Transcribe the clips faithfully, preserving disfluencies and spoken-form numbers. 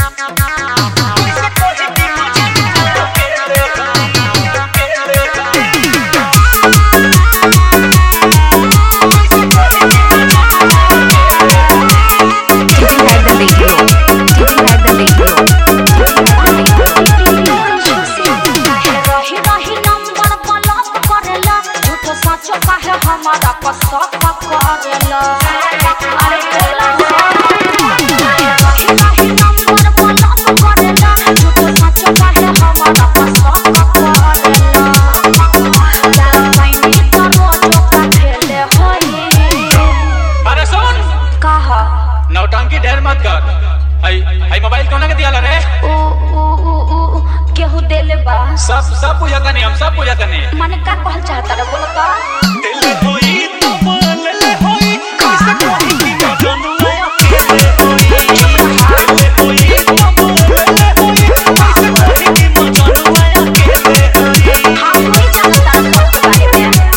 हमारा पसंद करेला अरे बोला रही रही नंबर ब्लॉक करेला झूठो सच कहे हमारा पसंद करेला यार मैंने तो रोज का खेले होई। अरे सुन कहा नौटंकी ढेर मत कर। हई हई मोबाइल कोना के दियाला रे? ओ ओ ओ ओ केहू देले बा। सब सब पूजा तनी हम सब पूजा तनी। माने का कहल चाहता रे बोल का दिल होई तो बोल ले होई कैसे कोई की बदनुआ अकेले होई। दिल होई तो बोल ले होई कैसे कोई की बदनुआ अकेले होई। हां कोई जानता रे सब के बारे में।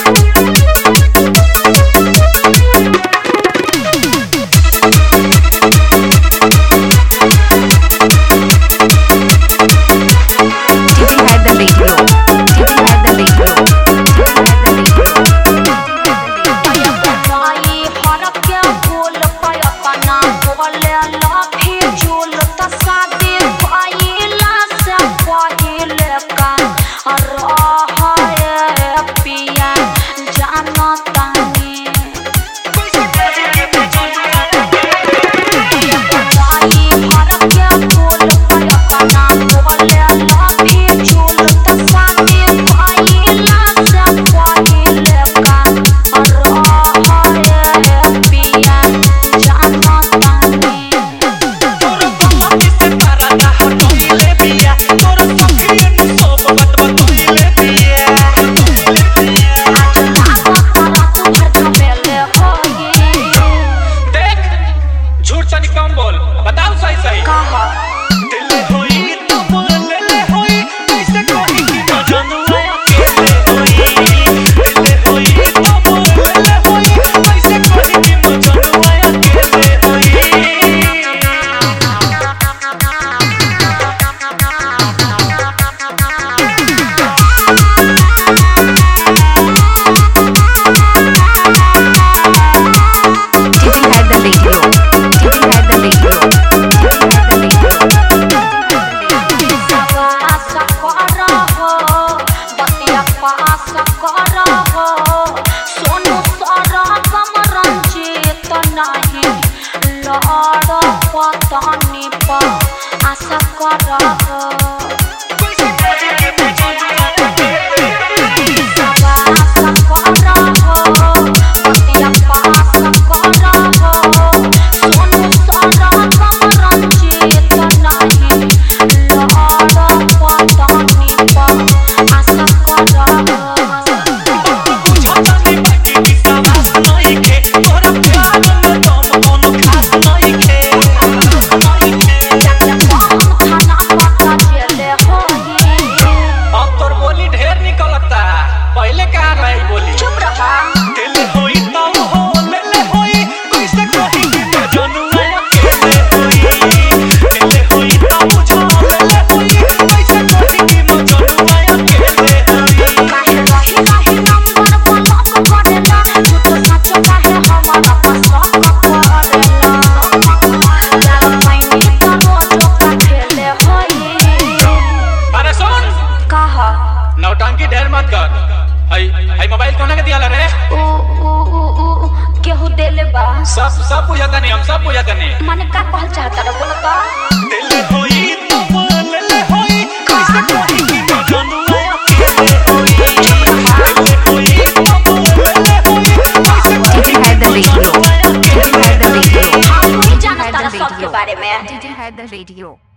आशा नौटंकी ढेर मत कर। हई हई मोबाइल कोना के दियाला रे? ओ ओ ओ ओ केहू देले बा। सब सब पूजा तनी हम सब पूजा तनी। माने का कहल चाहता रे बोल का दिल होई तो बोल ले होई कैसे कोई की बदनुआ अकेले होई। दिल होई तो बोल ले होई कैसे कोई की बदनुआ अकेले होई। हां कोई जानता रे सब के बारे में। Did you hear the radio?